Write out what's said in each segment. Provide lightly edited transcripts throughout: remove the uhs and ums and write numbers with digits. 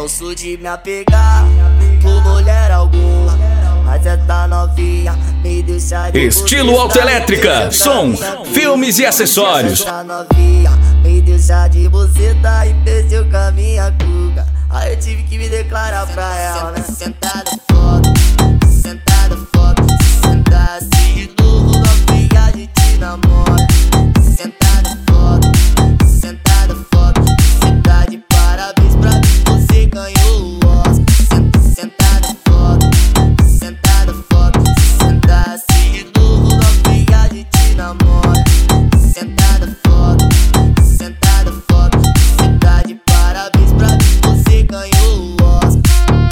Não sou de me apegar por mulher alguma, mas essa novinha me deixa de Estilo Autoelétrica, som, filmes e acessórios. Essa novinha me deixa de buceta e fechou com a minha cuca. Aí eu tive que me declarar pra ela, né? Sentada foda, sentada foda. Sentar assim de novo, novinha, a gente namora. Sentada foda, sentada foda. Cê tá de parabéns pra mim, você ganhou o Oscar. Sentada foda, sentada foda. Sentar assim de novo, novinha, a gente namora. Sentada foda, sentada foda. Cê tá de parabéns pra mim, você ganhou o Oscar.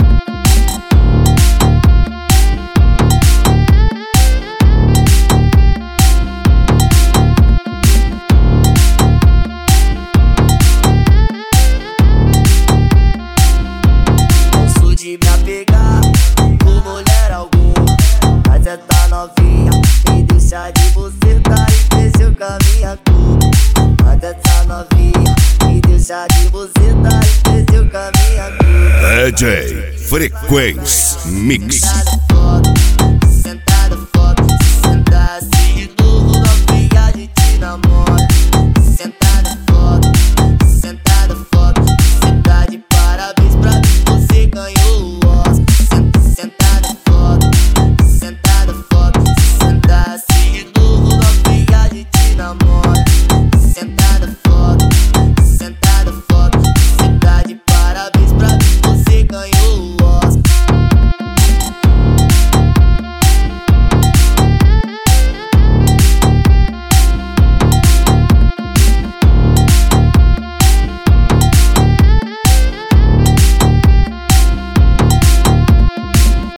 Não sou de me apegar por mulher alguma, mas essa novinha me deixa de buceta e fechou com a minha cuca. Mas essa novinha me deixa de buceta e fechou com a minha cuca. DJ Frequência Mix. Sentada foda,